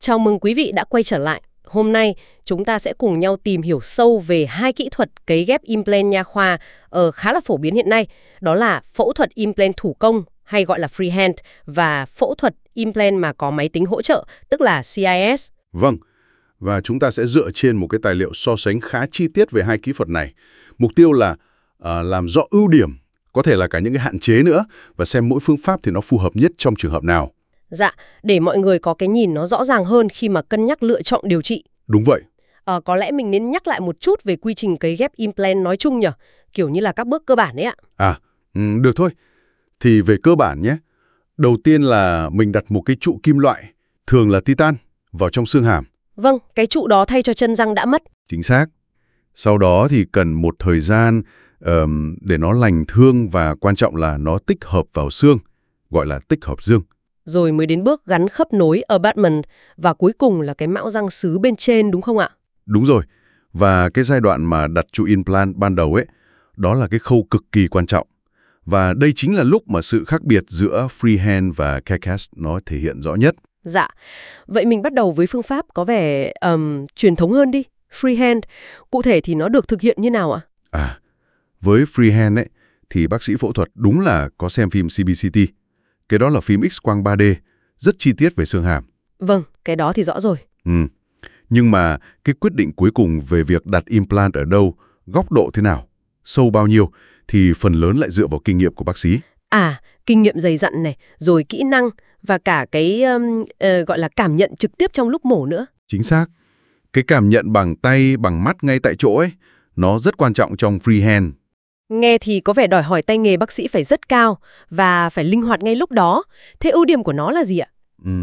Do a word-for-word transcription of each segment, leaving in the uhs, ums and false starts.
Chào mừng quý vị đã quay trở lại. Hôm nay, chúng ta sẽ cùng nhau tìm hiểu sâu về hai kỹ thuật cấy ghép implant nha khoa ở khá là phổ biến hiện nay. Đó là phẫu thuật implant thủ công hay gọi là freehand và phẫu thuật implant mà có máy tính hỗ trợ, tức là xê i ét. Vâng, và chúng ta sẽ dựa trên một cái tài liệu so sánh khá chi tiết về hai kỹ thuật này. Mục tiêu là uh, làm rõ ưu điểm, có thể là cả những cái hạn chế nữa, và xem mỗi phương pháp thì nó phù hợp nhất trong trường hợp nào. Dạ, để mọi người có cái nhìn nó rõ ràng hơn khi mà cân nhắc lựa chọn điều trị. Đúng vậy. À, có lẽ mình nên nhắc lại một chút về quy trình cấy ghép implant nói chung nhỉ, kiểu như là các bước cơ bản đấy ạ. À, ừ, được thôi. Thì về cơ bản nhé. Đầu tiên là mình đặt một cái trụ kim loại, thường là titan, vào trong xương hàm. Vâng, cái trụ đó thay cho chân răng đã mất. Chính xác. Sau đó thì cần một thời gian um, để nó lành thương và quan trọng là nó tích hợp vào xương, gọi là tích hợp dương. Rồi mới đến bước gắn khớp nối abutment và cuối cùng là cái mão răng sứ bên trên, đúng không ạ? Đúng rồi. Và cái giai đoạn mà đặt trụ implant ban đầu ấy, đó là cái khâu cực kỳ quan trọng. Và đây chính là lúc mà sự khác biệt giữa freehand và ca cast nó thể hiện rõ nhất. Dạ. Vậy mình bắt đầu với phương pháp có vẻ um, truyền thống hơn đi, freehand. Cụ thể thì nó được thực hiện như nào ạ? À, với freehand ấy, thì bác sĩ phẫu thuật đúng là có xem phim xê bê xê tê. Cái đó là phim X-quang ba D, rất chi tiết về xương hàm. Vâng, cái đó thì rõ rồi. Ừ. Nhưng mà cái quyết định cuối cùng về việc đặt implant ở đâu, góc độ thế nào, sâu bao nhiêu, thì phần lớn lại dựa vào kinh nghiệm của bác sĩ. À, kinh nghiệm dày dặn này, rồi kỹ năng và cả cái um, uh, gọi là cảm nhận trực tiếp trong lúc mổ nữa. Chính xác. Cái cảm nhận bằng tay, bằng mắt ngay tại chỗ ấy, nó rất quan trọng trong freehand. Nghe thì có vẻ đòi hỏi tay nghề bác sĩ phải rất cao và phải linh hoạt ngay lúc đó. Thế ưu điểm của nó là gì ạ? Ừ.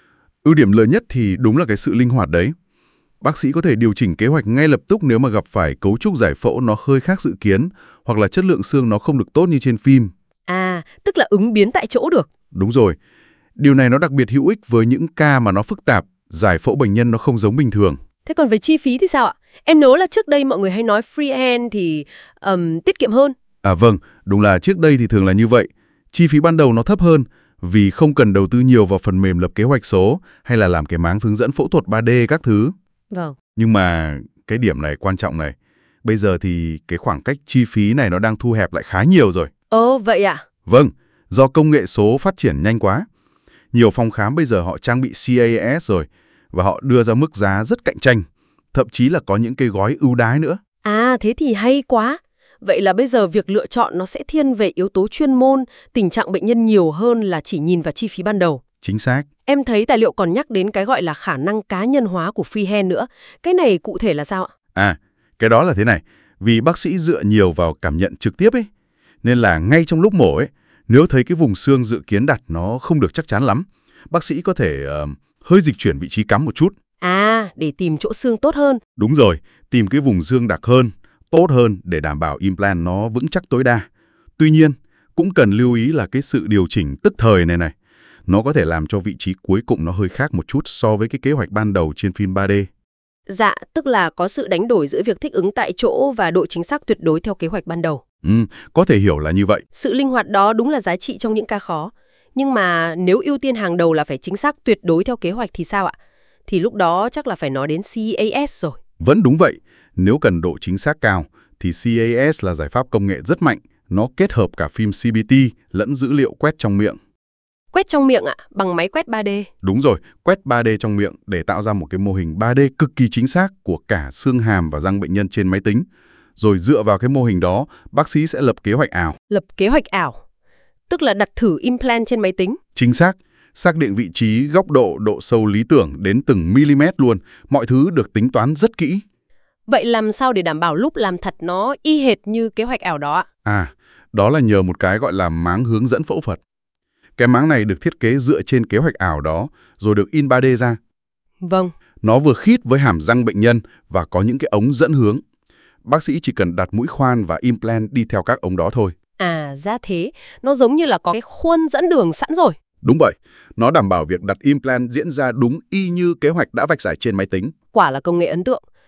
Ưu điểm lớn nhất thì đúng là cái sự linh hoạt đấy. Bác sĩ có thể điều chỉnh kế hoạch ngay lập tức nếu mà gặp phải cấu trúc giải phẫu nó hơi khác dự kiến hoặc là chất lượng xương nó không được tốt như trên phim. À, tức là ứng biến tại chỗ được. Đúng rồi. Điều này nó đặc biệt hữu ích với những ca mà nó phức tạp, giải phẫu bệnh nhân nó không giống bình thường. Thế còn về chi phí thì sao ạ? Em nhớ là trước đây mọi người hay nói freehand thì um, tiết kiệm hơn. À vâng, đúng là trước đây thì thường là như vậy. Chi phí ban đầu nó thấp hơn vì không cần đầu tư nhiều vào phần mềm lập kế hoạch số hay là làm cái máng hướng dẫn phẫu thuật ba D các thứ. Vâng. Nhưng mà cái điểm này quan trọng này. Bây giờ thì cái khoảng cách chi phí này nó đang thu hẹp lại khá nhiều rồi. Ồ, vậy ạ? Vâng, do công nghệ số phát triển nhanh quá. Nhiều phòng khám bây giờ họ trang bị xê a ét rồi và họ đưa ra mức giá rất cạnh tranh. Thậm chí là có những cái gói ưu đãi nữa. À, thế thì hay quá. Vậy là bây giờ việc lựa chọn nó sẽ thiên về yếu tố chuyên môn, tình trạng bệnh nhân nhiều hơn là chỉ nhìn vào chi phí ban đầu. Chính xác. Em thấy tài liệu còn nhắc đến cái gọi là khả năng cá nhân hóa của freehand nữa. Cái này cụ thể là sao ạ? À, cái đó là thế này. Vì bác sĩ dựa nhiều vào cảm nhận trực tiếp ấy. Nên là ngay trong lúc mổ ấy, nếu thấy cái vùng xương dự kiến đặt nó không được chắc chắn lắm, bác sĩ có thể uh, hơi dịch chuyển vị trí cắm một chút. À, để tìm chỗ xương tốt hơn. Đúng rồi, tìm cái vùng xương đặc hơn, tốt hơn để đảm bảo implant nó vững chắc tối đa. Tuy nhiên, cũng cần lưu ý là cái sự điều chỉnh tức thời này này. Nó có thể làm cho vị trí cuối cùng nó hơi khác một chút so với cái kế hoạch ban đầu trên phim ba D. Dạ, tức là có sự đánh đổi giữa việc thích ứng tại chỗ và độ chính xác tuyệt đối theo kế hoạch ban đầu. Ừ, có thể hiểu là như vậy. Sự linh hoạt đó đúng là giá trị trong những ca khó. Nhưng mà nếu ưu tiên hàng đầu là phải chính xác tuyệt đối theo kế hoạch thì sao ạ? Thì lúc đó chắc là phải nói đến xê a ét rồi. Vẫn đúng vậy. Nếu cần độ chính xác cao, thì xê a ét là giải pháp công nghệ rất mạnh. Nó kết hợp cả phim xê bê tê lẫn dữ liệu quét trong miệng. Quét trong miệng ạ, bằng máy quét ba D. Đúng rồi, quét ba D trong miệng để tạo ra một cái mô hình ba D cực kỳ chính xác của cả xương hàm và răng bệnh nhân trên máy tính. Rồi dựa vào cái mô hình đó, bác sĩ sẽ lập kế hoạch ảo. Lập kế hoạch ảo, tức là đặt thử implant trên máy tính. Chính xác, xác định vị trí, góc độ, độ sâu lý tưởng đến từng mm luôn. Mọi thứ được tính toán rất kỹ. Vậy làm sao để đảm bảo lúc làm thật nó y hệt như kế hoạch ảo đó ạ? À, đó là nhờ một cái gọi là máng hướng dẫn phẫu thuật. Cái máng này được thiết kế dựa trên kế hoạch ảo đó, rồi được in ba D ra. Vâng. Nó vừa khít với hàm răng bệnh nhân và có những cái ống dẫn hướng. Bác sĩ chỉ cần đặt mũi khoan và implant đi theo các ống đó thôi. À, ra thế. Nó giống như là có cái khuôn dẫn đường sẵn rồi. Đúng vậy. Nó đảm bảo việc đặt implant diễn ra đúng y như kế hoạch đã vạch giải trên máy tính. Quả là công nghệ ấn tượng.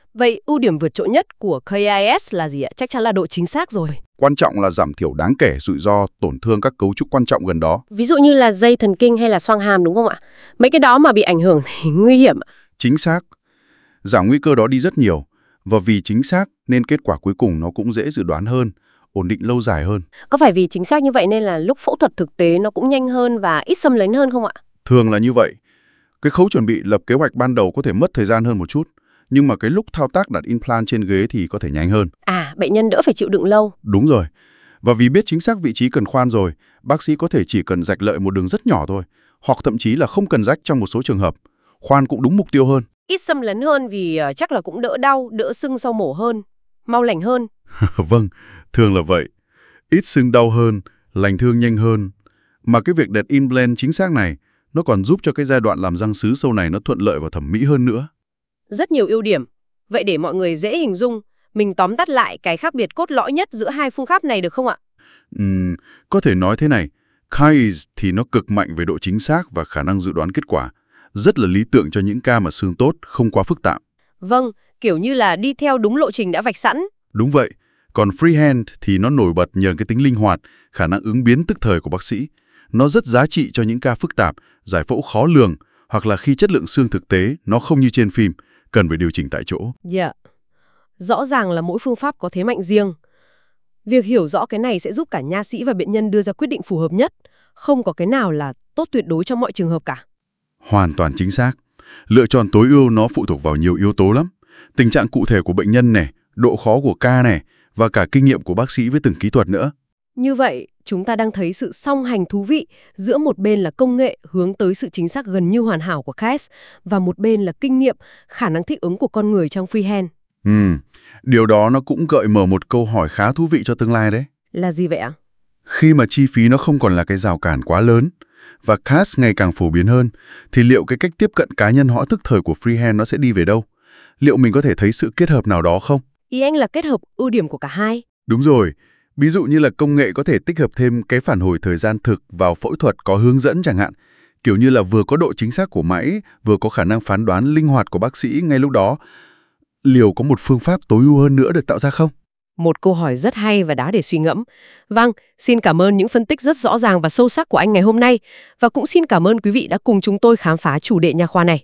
Vậy ưu điểm vượt trội nhất của ca i ét là gì ạ? Chắc chắn là độ chính xác rồi. Quan trọng là giảm thiểu đáng kể rủi ro tổn thương các cấu trúc quan trọng gần đó. Ví dụ như là dây thần kinh hay là xoang hàm đúng không ạ? Mấy cái đó mà bị ảnh hưởng thì nguy hiểm. Chính xác. Giảm nguy cơ đó đi rất nhiều. Và vì chính xác nên kết quả cuối cùng nó cũng dễ dự đoán hơn, ổn định lâu dài hơn. Có phải vì chính xác như vậy nên là lúc phẫu thuật thực tế nó cũng nhanh hơn và ít xâm lấn hơn không ạ? Thường là như vậy. Cái khâu chuẩn bị lập kế hoạch ban đầu có thể mất thời gian hơn một chút, nhưng mà cái lúc thao tác đặt implant trên ghế thì có thể nhanh hơn. À, bệnh nhân đỡ phải chịu đựng lâu. Đúng rồi. Và vì biết chính xác vị trí cần khoan rồi, bác sĩ có thể chỉ cần rạch lợi một đường rất nhỏ thôi, hoặc thậm chí là không cần rách trong một số trường hợp. Khoan cũng đúng mục tiêu hơn. Ít xâm lấn hơn vì uh, chắc là cũng đỡ đau, đỡ sưng sau mổ hơn, mau lành hơn. Vâng, thường là vậy. Ít sưng đau hơn, lành thương nhanh hơn. Mà cái việc đặt implant chính xác này, nó còn giúp cho cái giai đoạn làm răng sứ sau này nó thuận lợi và thẩm mỹ hơn nữa. Rất nhiều ưu điểm. Vậy để mọi người dễ hình dung, mình tóm tắt lại cái khác biệt cốt lõi nhất giữa hai phương pháp này được không ạ? Uhm, có thể nói thế này, ca i ét thì nó cực mạnh về độ chính xác và khả năng dự đoán kết quả. Rất là lý tưởng cho những ca mà xương tốt, không quá phức tạp. Vâng, kiểu như là đi theo đúng lộ trình đã vạch sẵn. Đúng vậy. Còn freehand thì nó nổi bật nhờ cái tính linh hoạt, khả năng ứng biến tức thời của bác sĩ. Nó rất giá trị cho những ca phức tạp, giải phẫu khó lường, hoặc là khi chất lượng xương thực tế nó không như trên phim, cần phải điều chỉnh tại chỗ. Dạ. Yeah. Rõ ràng là mỗi phương pháp có thế mạnh riêng. Việc hiểu rõ cái này sẽ giúp cả nha sĩ và bệnh nhân đưa ra quyết định phù hợp nhất. Không có cái nào là tốt tuyệt đối cho mọi trường hợp cả. Hoàn toàn chính xác. Lựa chọn tối ưu nó phụ thuộc vào nhiều yếu tố lắm. Tình trạng cụ thể của bệnh nhân này, độ khó của ca này, và cả kinh nghiệm của bác sĩ với từng kỹ thuật nữa. Như vậy, chúng ta đang thấy sự song hành thú vị giữa một bên là công nghệ hướng tới sự chính xác gần như hoàn hảo của ca i ét và một bên là kinh nghiệm, khả năng thích ứng của con người trong freehand. Ừ, điều đó nó cũng gợi mở một câu hỏi khá thú vị cho tương lai đấy. Là gì vậy ạ? Khi mà chi phí nó không còn là cái rào cản quá lớn và ca i ét ngày càng phổ biến hơn, thì liệu cái cách tiếp cận cá nhân hóa tức thời của freehand nó sẽ đi về đâu? Liệu mình có thể thấy sự kết hợp nào đó không? Ý anh là kết hợp ưu điểm của cả hai. Đúng rồi. Ví dụ như là công nghệ có thể tích hợp thêm cái phản hồi thời gian thực vào phẫu thuật có hướng dẫn chẳng hạn. Kiểu như là vừa có độ chính xác của máy, vừa có khả năng phán đoán linh hoạt của bác sĩ ngay lúc đó. Liệu có một phương pháp tối ưu hơn nữa được tạo ra không? Một câu hỏi rất hay và đáng để suy ngẫm. Vâng, xin cảm ơn những phân tích rất rõ ràng và sâu sắc của anh ngày hôm nay. Và cũng xin cảm ơn quý vị đã cùng chúng tôi khám phá chủ đề nha khoa này.